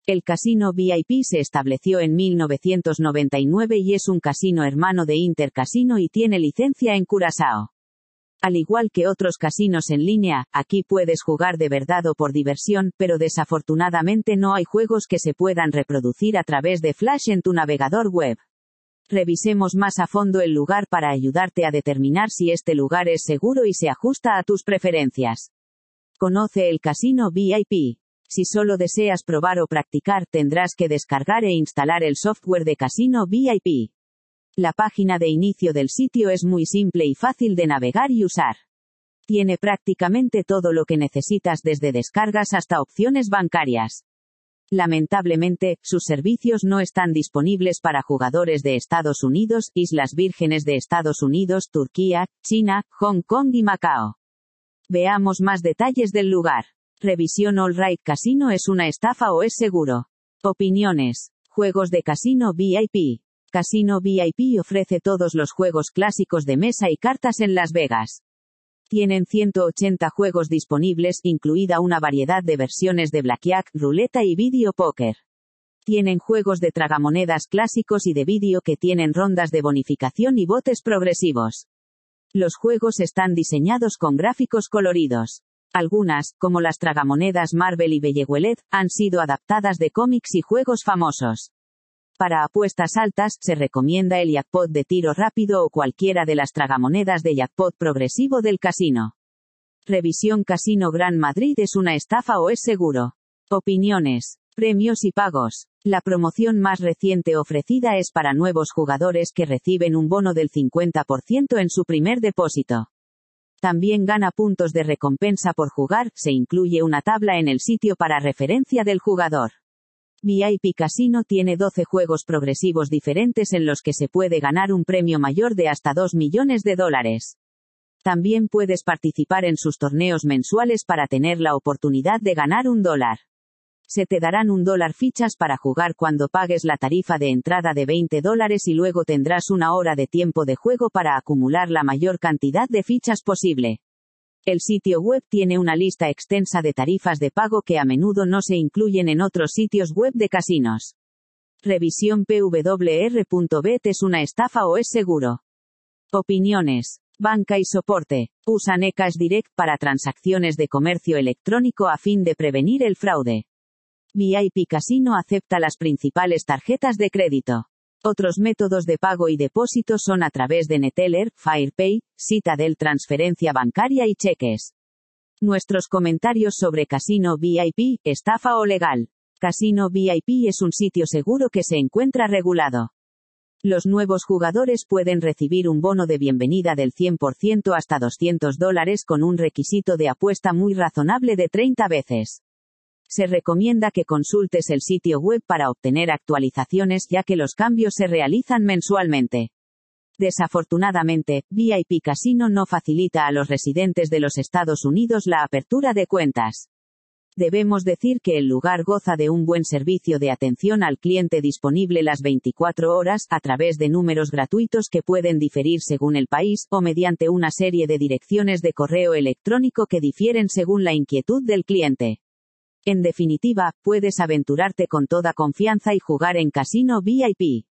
El casino VIP se estableció en 1999 y es un casino hermano de Inter Casino y tiene licencia en Curazao. Al igual que otros casinos en línea, aquí puedes jugar de verdad o por diversión, pero desafortunadamente no hay juegos que se puedan reproducir a través de Flash en tu navegador web. Revisemos más a fondo el lugar para ayudarte a determinar si este lugar es seguro y se ajusta a tus preferencias. Conoce el casino VIP. Si solo deseas probar o practicar, tendrás que descargar e instalar el software de casino VIP. La página de inicio del sitio es muy simple y fácil de navegar y usar. Tiene prácticamente todo lo que necesitas desde descargas hasta opciones bancarias. Lamentablemente, sus servicios no están disponibles para jugadores de Estados Unidos, Islas Vírgenes de Estados Unidos, Turquía, China, Hong Kong y Macao. Veamos más detalles del lugar. Revisión All Right Casino ¿es una estafa o es seguro? Opiniones. Juegos de casino VIP. Casino VIP ofrece todos los juegos clásicos de mesa y cartas en Las Vegas. Tienen 180 juegos disponibles, incluida una variedad de versiones de blackjack, ruleta y video póker. Tienen juegos de tragamonedas clásicos y de vídeo que tienen rondas de bonificación y botes progresivos. Los juegos están diseñados con gráficos coloridos. Algunas, como las tragamonedas Marvel y Belleguelet, han sido adaptadas de cómics y juegos famosos. Para apuestas altas, se recomienda el jackpot de tiro rápido o cualquiera de las tragamonedas de jackpot progresivo del casino. Revisión Casino Gran Madrid ¿es una estafa o es seguro? Opiniones. Premios y pagos. La promoción más reciente ofrecida es para nuevos jugadores que reciben un bono del 50% en su primer depósito. También gana puntos de recompensa por jugar, se incluye una tabla en el sitio para referencia del jugador. VIP Casino tiene 12 juegos progresivos diferentes en los que se puede ganar un premio mayor de hasta $2 millones. También puedes participar en sus torneos mensuales para tener la oportunidad de ganar $1. Se te darán $1 fichas para jugar cuando pagues la tarifa de entrada de $20 y luego tendrás una hora de tiempo de juego para acumular la mayor cantidad de fichas posible. El sitio web tiene una lista extensa de tarifas de pago que a menudo no se incluyen en otros sitios web de casinos. Revisión PWR.bet ¿es una estafa o es seguro? Opiniones. Banca y soporte. Usan eCash Direct para transacciones de comercio electrónico a fin de prevenir el fraude. VIP Casino acepta las principales tarjetas de crédito. Otros métodos de pago y depósito son a través de Neteller, FirePay, Citadel transferencia bancaria y cheques. Nuestros comentarios sobre Casino VIP, estafa o legal. Casino VIP es un sitio seguro que se encuentra regulado. Los nuevos jugadores pueden recibir un bono de bienvenida del 100% hasta $200 con un requisito de apuesta muy razonable de 30 veces. Se recomienda que consultes el sitio web para obtener actualizaciones ya que los cambios se realizan mensualmente. Desafortunadamente, VIP Casino no facilita a los residentes de los Estados Unidos la apertura de cuentas. Debemos decir que el lugar goza de un buen servicio de atención al cliente disponible las 24 horas, a través de números gratuitos que pueden diferir según el país, o mediante una serie de direcciones de correo electrónico que difieren según la inquietud del cliente. En definitiva, puedes aventurarte con toda confianza y jugar en Casino VIP.